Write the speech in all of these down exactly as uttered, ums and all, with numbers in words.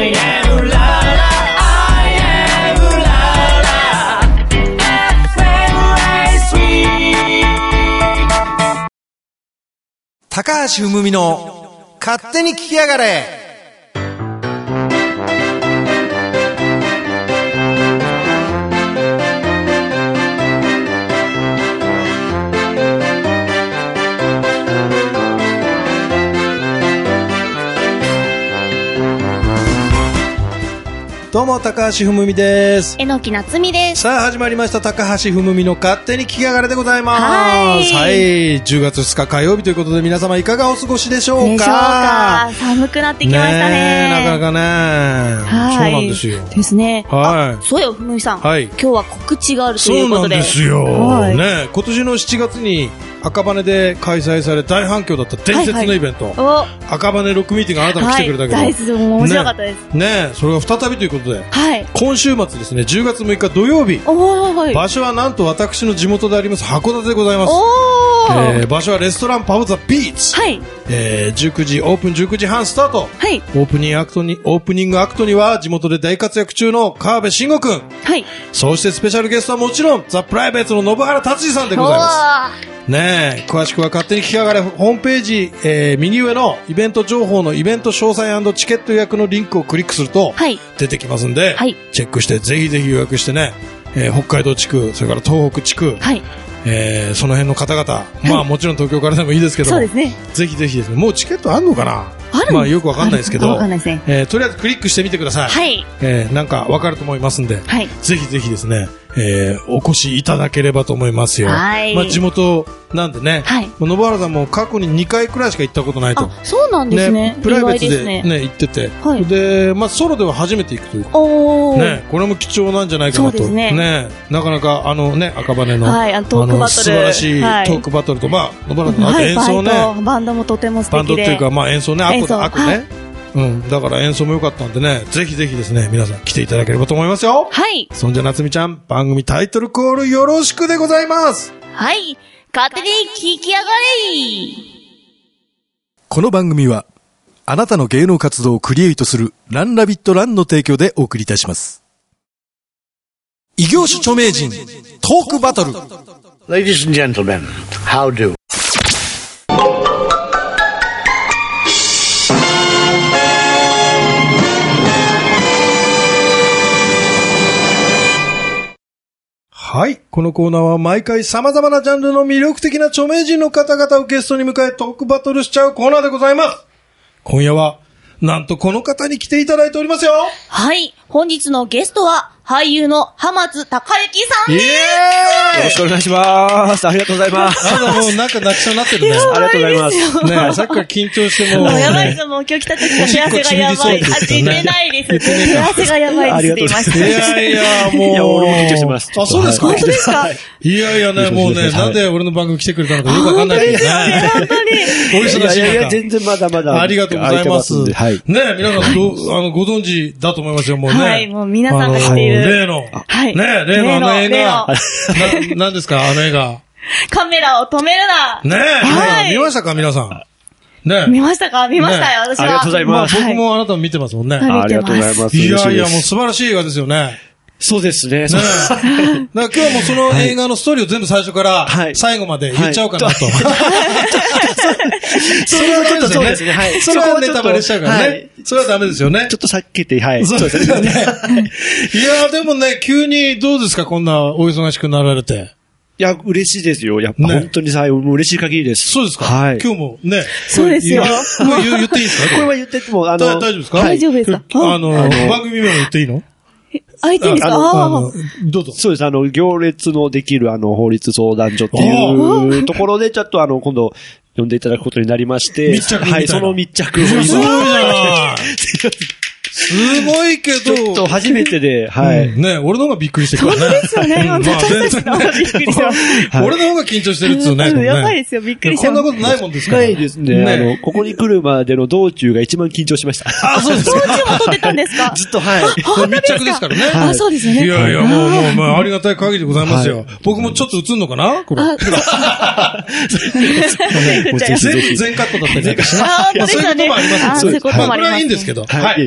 I am la la I am la la エフエム ライスウィーク高橋文美の勝手に聞きやがれ。どうも高橋文美です。 えのきなつみです。 さあ始まりました高橋文美の勝手に聞きやがれでございます。 はい、 はい、じゅうがつふつか火曜日ということで皆様いかがお過ごしでしょうか。 でしょうか。寒くなってきましたね。 ねなかなかね、はい、そうなんですよ。 ですね。 はい。 そうよ、文美さん、はい。今日は告知があるということで。 そうなんですよ。はい、ね、今年のしちがつに赤羽で開催され大反響だった伝説のイベント、はいはい、赤羽ロックミーティングあなたも来てくれたけど、 はい、大面白かったです。 ね、ね、それが再びということで、 はい、 今週末ですね、じゅうがつむいか土曜日、 はい、 場所はなんと私の地元であります函館でございます。えー、場所はレストランパブザビーチ、はい、えー、じゅうくじオープンじゅうくじはんスタート、はい、オープニングアクトにオープニングアクトには地元で大活躍中の川辺慎吾くん、はい、そしてスペシャルゲストはもちろんザ・プライベートの信原達司さんでございます。ねえ、詳しくは勝手に聞きやがれホームページ、えー、右上のイベント情報のイベント詳細&チケット予約のリンクをクリックすると、はい、出てきますんで、はい、チェックしてぜひぜひ予約してね、えー、北海道地区、それから東北地区、はい、えー、その辺の方々、はい、まあもちろん東京からでもいいですけど、そうですね、ぜひぜひですね、もうチケットあんのかな、まあよくわかんないですけど、ね、えー、とりあえずクリックしてみてください。はい、えー、なんかわかると思いますんで、はい、ぜひぜひですね、えー、お越しいただければと思いますよ。はい、まあ地元なんでね、はい、信原さんも過去ににかいくらいしか行ったことないと。 あ、そうなんですね。ね、 プライベートでね、ね行ってて、はい、で、まあソロでは初めて行くというか、おね、これも貴重なんじゃないかなと。そうですね。ね、なかなかあのね、赤羽の、はい、あのトークバトル、素晴らしいトークバトルと、はい、まあ信原さんの演奏ね、 はい、バンドもとても素敵で、 バンドっていうかまあ演奏ね、アクアクね。はい、うん、だから演奏も良かったんでね、ぜひぜひですね、皆さん来ていただければと思いますよ。はい。そんじゃ夏美ちゃん、番組タイトルコールよろしくでございます。 はい。勝手に聞きやがれ。 この番組は、あなたの芸能活動をクリエイトするランラビットランの提供でお送りいたします。異業種著名人、トークバトル。 Ladies and gentlemen, how do? はい。このコーナーは毎回様々なジャンルの魅力的な著名人の方々をゲストに迎えトークバトルしちゃうコーナーでございます。今夜は、なんとこの方に来ていただいておりますよ。 はい。本日のゲストは、俳優の浜津隆之さんです。イエーイ、よろしくお願いします。ありがとうございます。 あなたもうなんか泣きそうになってるね。ありがとうございます。 ねえ、さっきから緊張してもう、 ね。やばいです。もう今日来た時の手汗がやばい。あ、出てないです。手汗がやばいです。 ありがとうございます。 いやいや、もう。いや、 俺も緊張してます。 あ、そうですか。 本当ですか。 いやいやね、もうね、なんで俺の番組来てくれたのかよくわかんないですね。 本当に。 お忙しい中。 いやいや、全然まだまだ。 ありがとうございます。はい。ねえ、皆さんど、あの、ご存知だと思いますよ、もうね。 はい、もう皆さんが知っている。 例の。はい。ねえ、例のあの映画。な、なんですか、あの映画。 カメラを止めるな。 ねえ、はい、見ましたか、皆さん。ね見ましたか見ましたよ、私は。 ありがとうございます。 僕もあなたも見てますもんね。 ありがとうございます。 いやいや、もう素晴らしい映画ですよね。 そうですね。ねだから今日はもうその映画のストーリーを全部最初から最後まで言っちゃおうかなと。それはちょっとそうですね。はい。それはネタバレしちゃうからね。それはダメですよね。 ちょっと避けて、はい。 そうですね。いやでもね、急にどうですか、こんなお忙しくなられて。 いや、嬉しいですよ。やっぱ本当にさ、嬉しい限りです。 そうですか。はい。今日もね。 そうですよ。 言っていいですか？ これは言ってても、あの、 大丈夫ですか？ 大丈夫ですか？ あの、番組名も言っていいの？ あ、言っていいんですか？ああ、どうぞ。 そうです。あの、行列のできる、あの、法律相談所っていうところで、ちょっとあの、今度、呼んでいただくことになりまして。 密着みたいな。 はい、その密着を。 すごいじゃない。すごいけど。 ちょっと初めてで、はい。 うん、ね、俺の方がびっくりしてるからね。 そうですよね。まあ、全然ね。びっくりしてます。 俺の方が緊張してるっつうね。 やばいですよ、びっくりしてます。こんなことないもんですから。 ないですね。あの、ここに来るまでの道中が一番緊張しました。 あ、そうですか。 道中も撮ってたんですか？ ずっと、はい。 密着ですからね。 あ、そうですよね。 いやいや、もう、もう、まあ、ありがたい限りでございますよ。僕もちょっと映んのかなこれ。全、全カットだったりなんかしな。 そういうこともあります。そういうこともあります。 これはいいんですけど。はい。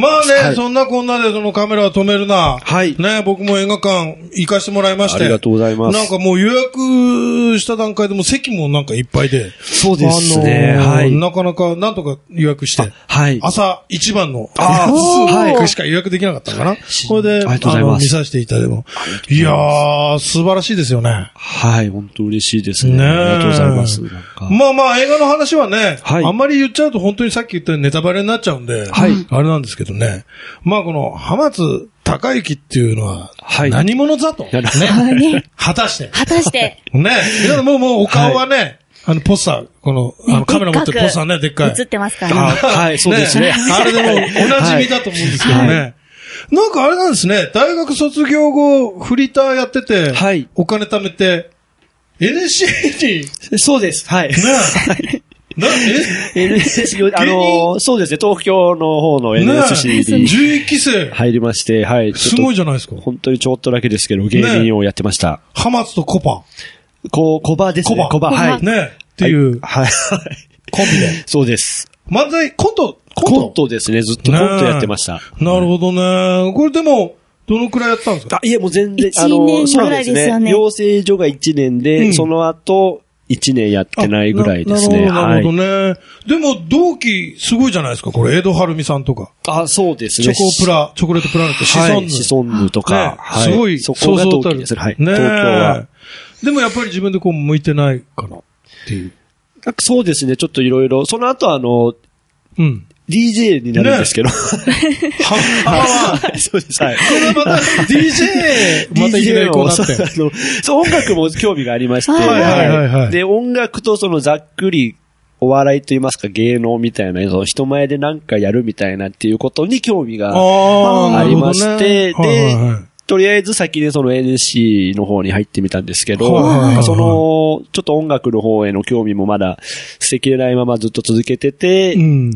まあね、 はい、 そんなこんなでそのカメラを止めるな。 はい。 ね、僕も映画館行かしてもらいまして。 ありがとうございます。 なんかもう予約した段階でも席もなんかいっぱいで。 そうですね。 あのー、 はい。 なかなかなんとか予約して。 はい。 朝一番の。 ああ、 はい。しか予約できなかったのかな。これで、 ありがとうございます。 見させていただいても。いやー、素晴らしいですよね。 はい。本当嬉しいですね。 ねありがとうございます。なんかまあまあ映画の話はね、 はい。 あんまり言っちゃうと本当にさっき言ったようにネタバレになっちゃうんで。はい。あれなんですけどね。まあこの、浜津孝之っていうのは、はい。何者だと。ね。ね果たして。 果たして。 ね。皆さんもう、もうお顔はね、はい、あの、ポスター、この、あの、カメラ持ってるポスターね、でっかい。 映ってますからね。 はい、そうですね。 あれでも、おなじみだと思うんですけどね。はい、なんかあれなんですね、大学卒業後、フリーターやってて、はい。お金貯めて、エヌエスシー に。 そうです。はい。ね。 な、えエヌエスシー、あのー、そうですね、東京の方の エヌエスシー に。 じゅういっきせい。 入りまして、はい。 すごいじゃないですか。 本当にちょっとだけですけど、芸人をやってました。 浜津とコパ。 こう、コバですね。 コバ。 コバ、はい。 ね。っていう。 はい。 コンビで。 そうです。 漫才、コント、 コントコントですね、ずっとコントやってました。 なるほどね。これでも、どのくらいやったんですか？ あ、いえ、もう全然、 あの、そうですね。 養成所がいちねんで、うん、その後、いちねんやってないぐらいですね。 なるほどね。はい、でも、同期、すごいじゃないですか、これ、江戸晴美さんとか。 あ、そうですね。 チョコプラ、チョコレートプラネット、シソンヌ。 はい、シソンヌとか。ね、 はい、すごい、 そこが同期ですね。はい。東京は。 でもやっぱり自分でこう、向いてないかな、っていう。 そうですね、ちょっといろいろ。その後あの、 うん。 ディージェー になるんですけど。ね、 は、は、 そうです。はい。 これまた ディージェー、またいきなりこうなって。 あの、そう、音楽も興味がありまして。 はいはいはいはい。 で、音楽とそのざっくり、お笑いと言いますか芸能みたいな、その人前でなんかやるみたいなっていうことに興味がありまして、で、はいはいはい、とりあえず先にその エヌエスシー の方に入ってみたんですけど、はい、その、ちょっと音楽の方への興味もまだ捨てきれないままずっと続けてて、うん、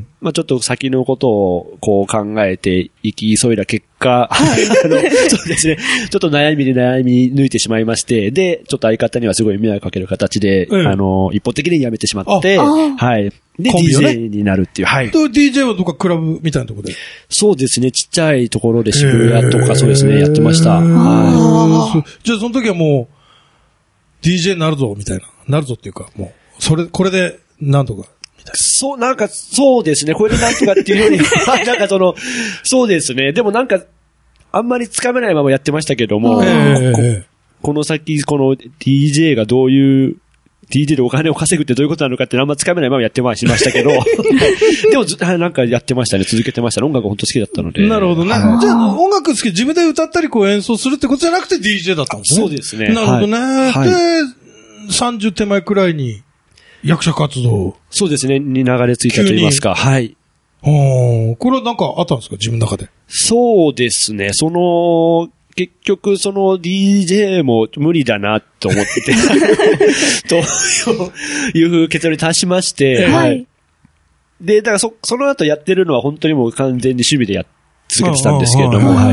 まあちょっと先のことをこう考えて生き急いだ結果、はい、あのそうですね、ちょっと悩みに悩み抜いてしまいまして、で、ちょっと相方にはすごい迷惑かける形で、うん、あの、一方的に辞めてしまって、はい。で、ね、ディージェー になるっていう。はい。 と、ディージェー はどっかクラブみたいなところでそうですね。ちっちゃいところで渋谷とかそうですね、やってました。 はい。じゃあその時はもう、ディージェー になるぞ、みたいな。なるぞっていうか、もう、それ、これで、なんとか。 そう、なんか、そうですね。これでなんとかっていうよりは、なんかその、そうですね。でもなんか、あんまりつかめないままやってましたけども、こ, この先、この ディージェー がどういう、ディージェー でお金を稼ぐってどういうことなのかってあんまつかめないままやってましたけど、でもずなんかやってましたね、続けてました。音楽本当好きだったので。 なるほどね。じゃあ音楽好き、自分で歌ったりこう演奏するってことじゃなくて ディージェー だったんですね。 そうですね。 なるほどね。はい、で、さんじゅう手前くらいに役者活動。 そうですね、に流れ着いたと言いますか。はい。 これはなんかあったんですか、自分の中で。 そうですね、その、結局、その ディージェー も無理だなと思ってて、という結論に達しまして、はい。で、だからそ、その後やってるのは本当にもう完全に趣味でやっ続けてたんですけれども、はい。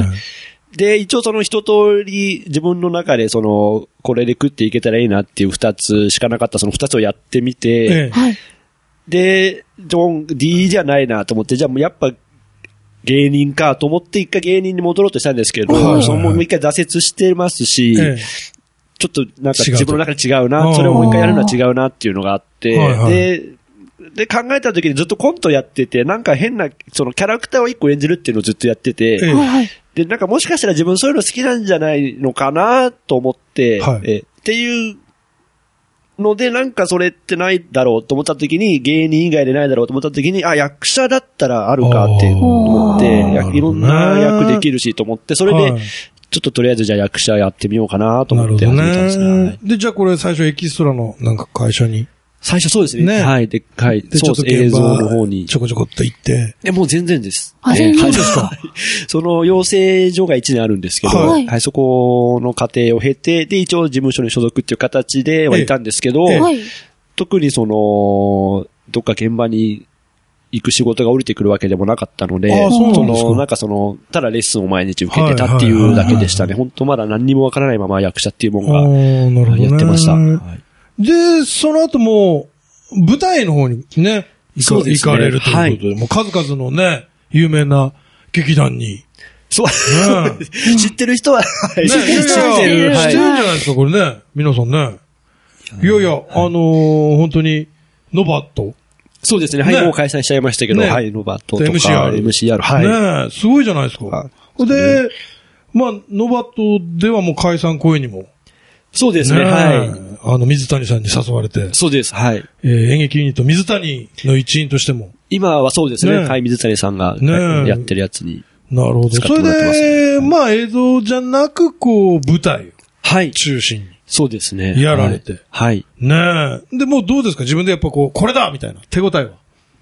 で、一応その一通り自分の中でその、これで食っていけたらいいなっていう二つしかなかったその二つをやってみて、はい。で、ジョン、ディージェー ないなと思って、じゃあもうやっぱ、芸人かと思って一回芸人に戻ろうとしたんですけど、はいはいはい、そのもう一回挫折してますし、ええ、ちょっとなんか自分の中で違うな、それをもう一回やるのは違うなっていうのがあって、はいはい、で、で考えた時にずっとコントやってて、なんか変な、そのキャラクターを一個演じるっていうのをずっとやってて、ええ、で、なんかもしかしたら自分そういうの好きなんじゃないのかなと思って、はい、えっていうので、なんかそれってないだろうと思った時に、芸人以外でないだろうと思った時に、あ、役者だったらあるかって思って、いろんな役できるしと思って、それで、ちょっととりあえずじゃあ役者やってみようかなと思って始めたんですね。ねで、じゃあこれ最初エキストラのなんか会社に最初そうですね。ねはい。で、はい。 で、ちょっと映像の方に。ちょこちょこっと行って。 え、もう全然です。 あ、全然ですか。 その養成所がいちねんあるんですけど、はい、はい、そこの過程を経て、で、一応事務所に所属っていう形ではいたんですけど、はい、特にその、どっか現場に行く仕事が降りてくるわけでもなかったので、 ああそうなんですか。 その、なんかその、ただレッスンを毎日受けてたっていうだけでしたね。本当まだ何にもわからないまま役者っていうもんがやってました。はい、 で、その後も、舞台の方にね、行か、ね、行かれるということで、はい、もう数々のね、有名な劇団に。 そう。知ってる人は、はい。 ね、知ってる。知ってるんじゃないですか、これね。皆さんね。いやいや、あのー、本当に、ノバット。 そうですね。はい、もう解散しちゃいましたけど、はい、ノバットとか、エムシーアール。エムシーアール、 はい。ねすごいじゃないですか。で、まあ、ノバットではもう解散公演にも。 そうですね、はい。 あの、水谷さんに誘われて。 そうです、はい。 えー、演劇ユニット水谷の一員としても。 今はそうですね。はい、水谷さんがやってるやつに。 なるほど。それで、まあ映像じゃなく、こう、舞台。はい。中心に。 そうですね。 やられて。 はい。 ねえ。で、もうどうですか自分でやっぱこう、これだみたいな手応えは。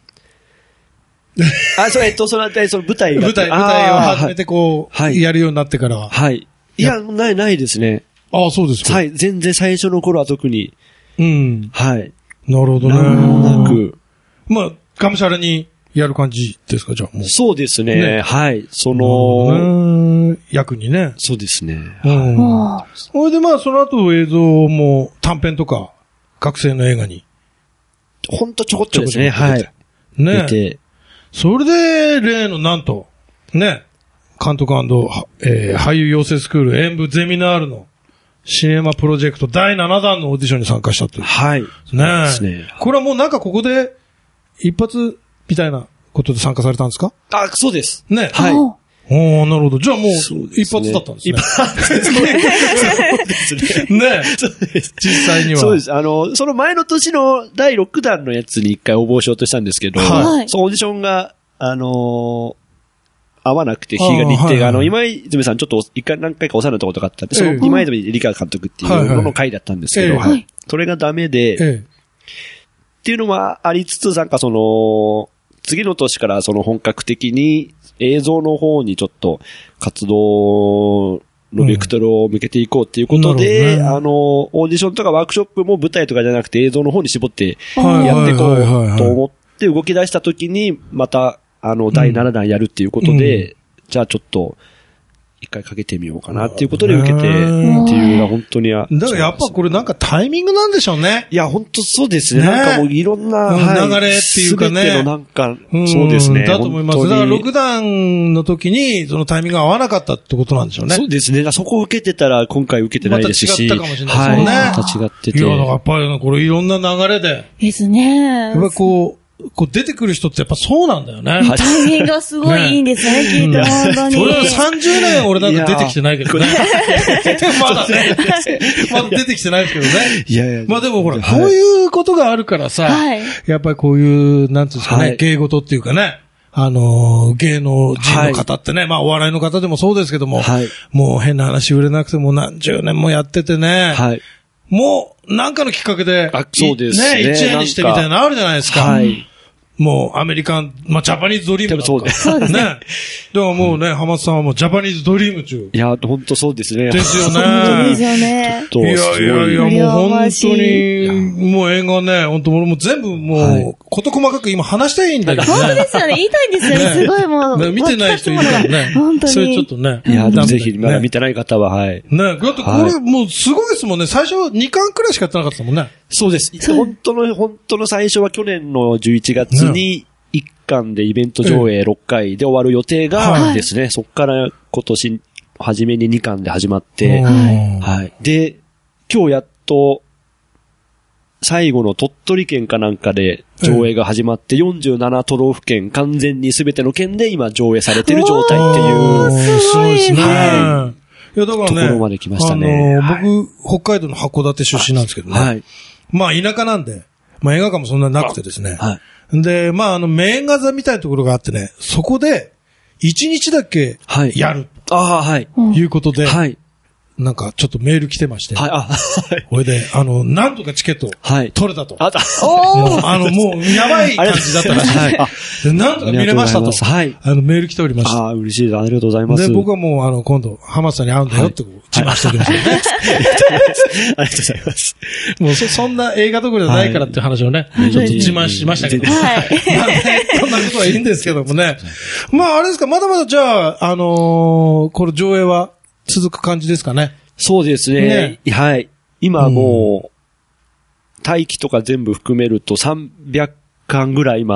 あ、そう、えっと、そのあたり、その舞台が。 舞台、舞台を始めてこう、はい。やるようになってからは。 はい。いや、ない、ないですね。 ああ、そうですか。 はい。全然最初の頃は特に。 うん。 はい。 なるほどね。 なく。 まあ、がむしゃらにやる感じですか、じゃあもう。 そうですね。ねはい。その、 役にね。 そうですね。 うん。それでまあ、その後映像も短編とか、学生の映画に。 ほんとちょこっとですね。はい。 ねえ。それで、例のなんと、ね、監督&、えー、俳優養成スクール演舞ゼミナールのシネマプロジェクトだいななだんのオーディションに参加したという。 はい。 ねえ。ねこれはもうなんかここで一発みたいなことで参加されたんですか？ あ、そうです。 ね。 はい。 おー、なるほど。じゃあもう一発だったんですね。一発ですね。そうですね。ねそうです。実際には。 そうです。あの、その前の年のだいろくだんのやつに一回応募しようとしたんですけど、はい。そのオーディションが、あのー、合わなくて、日が日程が、あの、今泉さんちょっと一回何回かお世話になったことがあったんで、その今泉理香監督っていうのの回だったんですけど、はい。それがダメで、っていうのはありつつ、なんかその、次の年からその本格的に映像の方にちょっと活動のベクトルを向けていこうっていうことで、うんね、あの、オーディションとかワークショップも舞台とかじゃなくて映像の方に絞ってやっていこうと思って動き出した時に、また、あの、だいななだんやるっていうことで、うん、じゃあちょっと、一回かけてみようかなっていうことで受けて、っていうのは本当には。 だからやっぱこれなんかタイミングなんでしょうね。 いや、本当そうですね。ねなんかもういろんな、 はい、流れっていうかね。 全てのなんか、そうですね。 だと思います。だからろくだんの時にそのタイミングが合わなかったってことなんでしょうね。 そうですね。そこを受けてたら今回受けてないですし。 また違ったかもしれないですよね。 はい、また違ってて。 いや、だからやっぱりこれいろんな流れで。 ですね。 やっぱりこう、こう出てくる人ってやっぱそうなんだよね。 タイミングがすごいいいんですね、きっと本当に。 それはさんじゅうねん俺なんか出てきてないけどね。まだね。まだ出てきてないですけどね。いやいや。まあでもほら、こういうことがあるからさ、やっぱりこういう、なんていうんですかね、芸事っていうかね。あの、芸能人の方ってね、まあお笑いの方でもそうですけども、もう変な話売れなくても何十年もやっててね。もう、なんかのきっかけで、 そうですね。 ね、一円にしてみたいなのあるじゃないですか。はい。もう、アメリカン、まあ、ジャパニーズドリームだそうです。ね。 だからもうね、浜田さんはもうジャパニーズドリーム中。 いや、ほんとそうですね。 ですよね。 そうですよね。 いやいやいや、もう本当に、もう映画ね、本当俺も全部もう、こと細かく今話したいんだけどね。 本当ですよね。言いたいんですよね。すごいもう。 見てない人いるからね。 本当に。 それちょっとね。 いや、ぜひ、まだ見てない方は、はい。 ね、だってこれもうすごいですもんね。最初にかんくらいしかやってなかったもんね。 そうです。本当の、本当の最初は去年のじゅういちがつに、いっかんでイベント上映ろっかいで終わる予定がですね、そっから今年初めににかんで始まって、はい。で、今日やっと、最後の鳥取県かなんかで上映が始まって、よんじゅうななとろうふけん完全に全ての県で今上映されてる状態っていう。 すごいですね。 はい。いや、だからね、ところまで来ましたね。 あの、僕、北海道の函館出身なんですけどね。はい。まあ、田舎なんで、まあ、映画館もそんななくてですね。はい。で、まあ、あの、名画座みたいなところがあってね、そこで、一日だけ、やる。 ああ、はい。 いうことで、 はい。 なんか、ちょっとメール来てまして。 はい、あ、はい。 これで、あの、なんとかチケット、はい。取れたと。 あった。 おーあの、もう、やばい感じだったらしい。はい。で、なんとか見れましたと。 はい。 あの、メール来ておりました。 ああ、嬉しいです。ありがとうございます。 で、僕はもう、あの、今度、浜田さんに会うんだよって、自慢しておきましたね。 ありがとうございます。 もうそ、そんな映画どころじゃないからっていう話をね、ちょっと自慢しましたけど。はい。まあね、こんなことはいいんですけどもね。まあ、あれですか、まだまだじゃあ、あのこの上映は続く感じですかね。 そうですね。ねはい。今もう、待機とか全部含めるとさんびゃっかんぐらい今、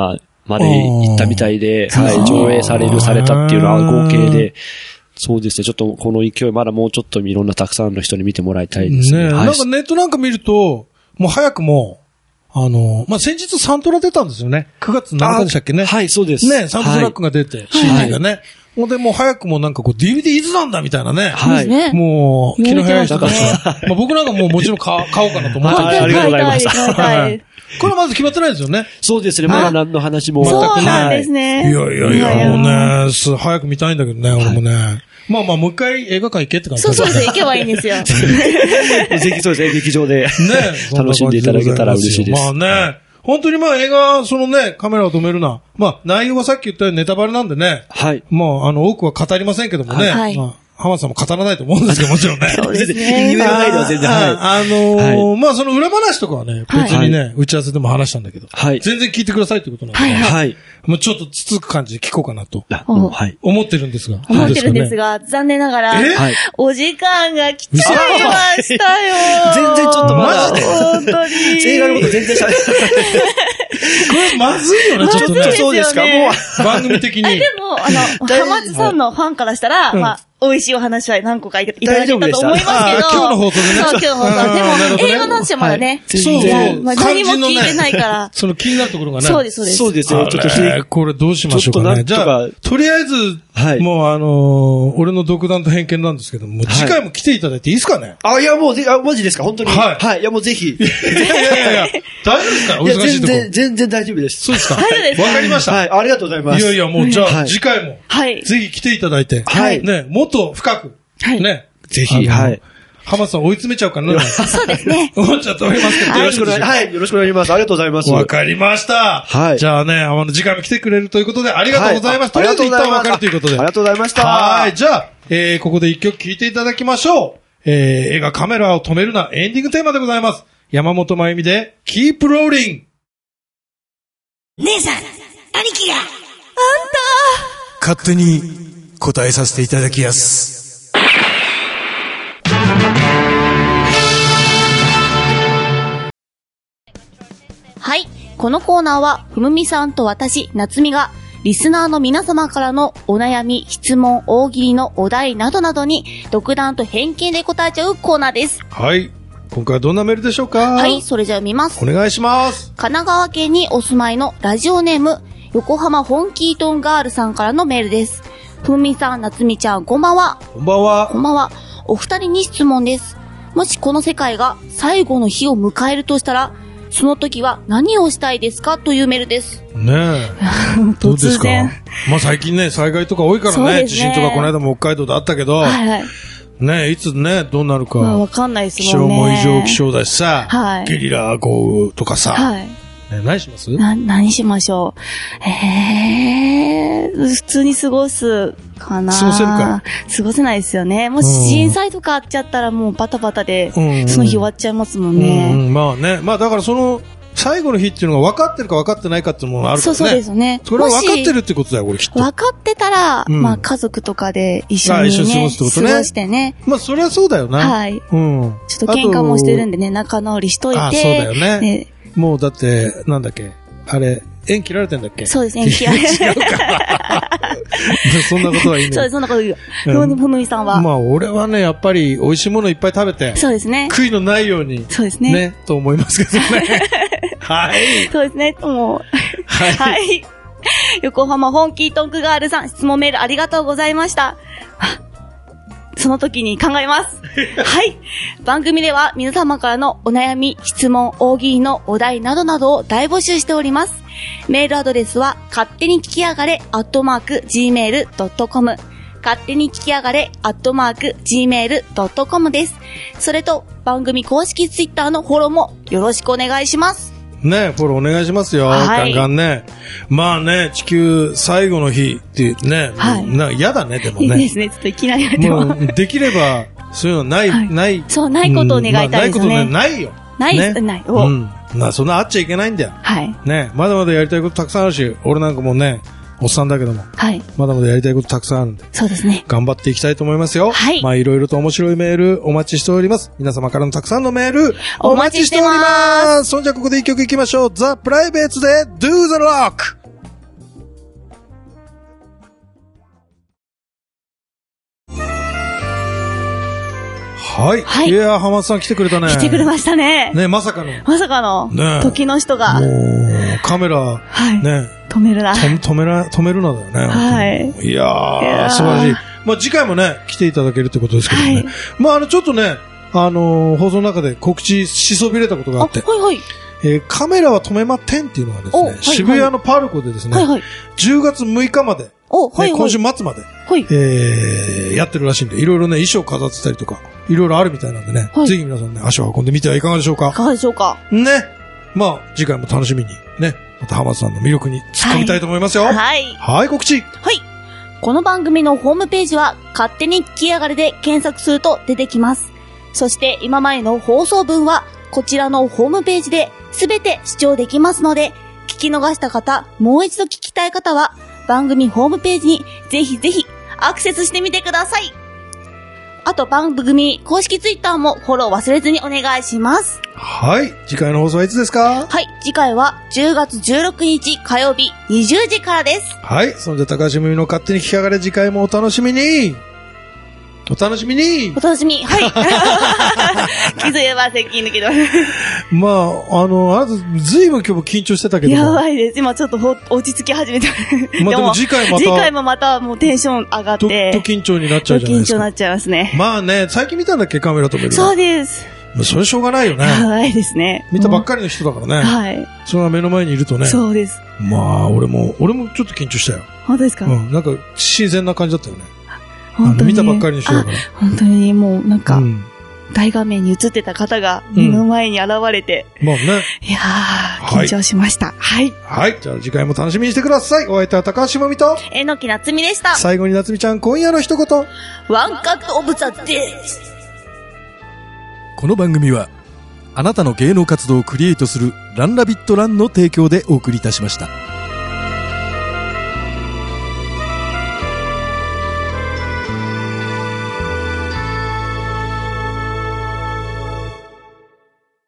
まで行ったみたいで、はい、上映される、されたっていうのは合計で、そうですね、ちょっとこの勢い、まだもうちょっといろんなたくさんの人に見てもらいたいですね。 ね、はい、なんかネットなんか見ると、もう早くも、あの、まあ、先日サントラ出たんですよね。くがつなのかでしたっけね。 はい、そうです。 ね、サンドトラックが出て、はい、シーディー がね。ほんで、もう早くもなんかこう ディーブイディー いつなんだみたいなね。 はい。 もう、気の早い人たちが。まあ僕なんかもうもちろん買おうかなと思ってます。 ありがとうございます。 はい。これまず決まってないですよね。 そうですね。まだ何の話も。 そうなんですね。 いやいやいや、もうね、早く見たいんだけどね、俺もね。まあまあ、もう一回映画館行けって感じ。 そうそうです。行けばいいんですよ。 ぜひそうですね、劇場で。ね。楽しんでいただけたら嬉しいです。 まあね。本当にまあ映画、そのね、カメラを止めるな。まあ内容はさっき言ったようにネタバレなんでね。 はい。 まああの多くは語りませんけどもね。はい。まあ浜田さんも語らないと思うんですけど、もちろんね。 そうですね。言う範囲では全然。はい。 あのー、まあその裏話とかはね、別にね、打ち合わせでも話したんだけど。はい。全然聞いてくださいってことなんで。はい。はい。もうちょっとつつく感じで聞こうかなと。はい。思ってるんですが。 思ってるんですが、残念ながら、お時間が来ちゃいましたよ。 全然ちょっとマジで。 本当に。 映画のこと全然喋ってない。 これまずいよね、ちょっとね。 そうですか、もう。番組的に。 でも、あの、浜津さんのファンからしたら、まあ、美味しいお話は何個かいただけたと思いますけど。 今日の放送でね。 そう、今日の放送。でも、映画の話はまだね。 そうそう。 何も聞いてないから。 その気になるところがね。 そうです、そうです。 そうですよ。ちょっと、 これどうしましょうかね。じゃあ、とりあえず、もうあの、俺の独断と偏見なんですけども、次回も来ていただいていいですかね。 あ、いやもう、あ、マジですか、本当に。はい。はい。いやもうぜひ。いやいやいや、大丈夫ですか？お忙しいとこ。全然、全然大丈夫です。 そうですか。 大丈夫です。 わかりました。 はい。ありがとうございます。 いやいや、もうじゃあ、次回も、はい。ぜひ来ていただいて、はい。ね、もっと深く、はい。ね。 ぜひ、はい。 浜田さん追い詰めちゃうかな。 そうですね。 思っちゃっておりますけど、 よろしくお願いします。はい。よろしくお願いします。ありがとうございます。 わかりました。はい。じゃあね、あの、次回も来てくれるということで、ありがとうございます。とりあえず一旦わかるということで。 ありがとうございました。 はい。じゃあ、えー、ここで一曲聴いていただきましょう。えー、映画カメラを止めるな、エンディングテーマでございます。山本真由美で、Keep Rolling。 姉さん、兄貴が、あんた勝手に答えさせていただきやす。 はい。このコーナーは、ふむみさんと私、なつみが、リスナーの皆様からのお悩み、質問、大喜利のお題などなどに、独断と偏見で答えちゃうコーナーです。 はい。今回はどんなメールでしょうか？ はい。それじゃあ見ます。 お願いします。 神奈川県にお住まいのラジオネーム、横浜ホンキートンガールさんからのメールです。ふむみさん、なつみちゃん、こんばんは。 こんばんは。 こんばんは。お二人に質問です。もしこの世界が最後の日を迎えるとしたら、その時は何をしたいですかというメールです。 ねえ。どうですか？まあ最近ね、災害とか多いからね、ね地震とかこの間も北海道であったけど、はいはい、ねえ、いつね、どうなるか。 まあわかんないですもんね。 気象も異常気象だしさ、はい、ゲリラ豪雨とかさ、はい、ね、何しますな、何しましょう。えー、普通に過ごすかな。 過ごせるか過ごせないですよね。もし震災とかあっちゃったらもうバタバタで、その日終わっちゃいますもんね。 うんうん、まあね。まあだからその、最後の日っていうのが分かってるか分かってないかっていうものがあるからね。 そうそうですね。 それは分かってるってことだよ、これきっと。 分かってたら、うん、まあ家族とかで一緒にね、一緒に過ごすってことね。過ごしてね。 まあそれはそうだよな。 はい。うん。ちょっと喧嘩もしてるんでね、仲直りしといて。 あ、そうだよね。ね、もうだって、なんだっけ。あれ、縁切られてんだっけ？ そうです、縁切られてる。違うか。そんなことはいいね。 そうです、そんなこと言う。ふむふむみさんは。 まあ、俺はね、やっぱり、美味しいものいっぱい食べて。 そうですね。 悔いのないように。 そうですね。 ね、と思いますけどね。はい。 そうですね、もう。はい。はい。横浜ホンキートンクガールさん、質問メールありがとうございました。その時に考えます。はい。番組では皆様からのお悩み、質問、大喜利のお題などなどを大募集しております。メールアドレスは、勝手に聞きやがれ、アットマーク、ジーメールドットコム。勝手に聞きやがれ、アットマーク、ジーメールドットコム です。それと、番組公式ツイッターのフォローもよろしくお願いします。 ね、フォローお願いしますよ。はい、ガンガンね。まあね、地球最後の日ってね、はい、な嫌だね、でもね。 いいですね、ちょっといきなりやっても。 もうできれば、そういうのない、はい、ない。 そう、ないことを願いたいですね。 うんまあ、ないことね、ないよ。 ない、ね、ない。お、 うん。な、そんなあっちゃいけないんだよ。はい。ね、まだまだやりたいことたくさんあるし、俺なんかもね、おっさんだけども。はい。まだまだやりたいことたくさんあるんで。 そうですね。 頑張っていきたいと思いますよ。はい。まあいろいろと面白いメールお待ちしております。皆様からのたくさんのメールお待ちしております。そんじゃここで一曲いきましょう。ザ・プライベートで Do the Rock。 はい。はい。いやー、浜田さん来てくれたね。 来てくれましたね。 ね、まさかの。 まさかの。ね。時の人が。 もう、カメラ。はい。ね。 止めるな。 止めら、止めるなだよね。 はい。 いやー、素晴らしい。まあ、次回もね、来ていただけるってことですけどね。はい。まあ、あの、ちょっとね、あのー、放送の中で告知しそびれたことがあって。 はいはい。 えー、カメラは止めまてんっていうのがですね、はいはい、渋谷のパルコでですね、はいはい、じゅうがつむいかまで、おはいはいね、今週末まで、はい、えー、やってるらしいんで、いろいろね、衣装飾ってたりとか、いろいろあるみたいなんでね、はい、ぜひ皆さんね、足を運んでみてはいかがでしょうか。 いかがでしょうか。 ね。まあ、次回も楽しみに、ね、また浜田さんの魅力に突っ込みたいと思いますよ。はい。はい、はい、告知。 はい。この番組のホームページは、勝手に聞きやがれで検索すると出てきます。そして今までの放送分は、こちらのホームページで全て視聴できますので、聞き逃した方、もう一度聞きたい方は、番組ホームページにぜひぜひアクセスしてみてください。あと番組公式ツイッターもフォロー忘れずにお願いします。 はい。次回の放送はいつですか？ はい。次回はじゅうがつじゅうろくにち火曜日にじゅうじからです。 はい。それで高橋めみの勝手に聞きやがれ、次回もお楽しみに。お楽しみにお楽しみはい。気づけば接近抜けど。 まあ、あの、あなた、ずいぶん今日も緊張してたけど。 やばいです。今ちょっとほ落ち着き始めた。 まあでも次回また。 次回もまたもうテンション上がって。 と、と緊張になっちゃうじゃないですか。緊張になっちゃいますね。 まあね、最近見たんだっけ、カメラ止める。 そうです。 それしょうがないよね。 やばいですね。 見たばっかりの人だからね。はい。それが目の前にいるとね。 そうです。 まあ、俺も、俺もちょっと緊張したよ。 本当ですか？ うん。なんか、新鮮な感じだったよね。本当に見たばっかりの人だから。 本当にもうなんか、うん、大画面に映ってた方が目の前に現れて。 うん、まあね。 いやー、緊張しました。はい。 はい。はい、じゃあ次回も楽しみにしてください。お相手は高橋もみと、 えのきなつみでした。 最後になつみちゃん、今夜の一言。 ワンカットオブザデイ。 この番組は、あなたの芸能活動をクリエイトするランラビットランの提供でお送りいたしました。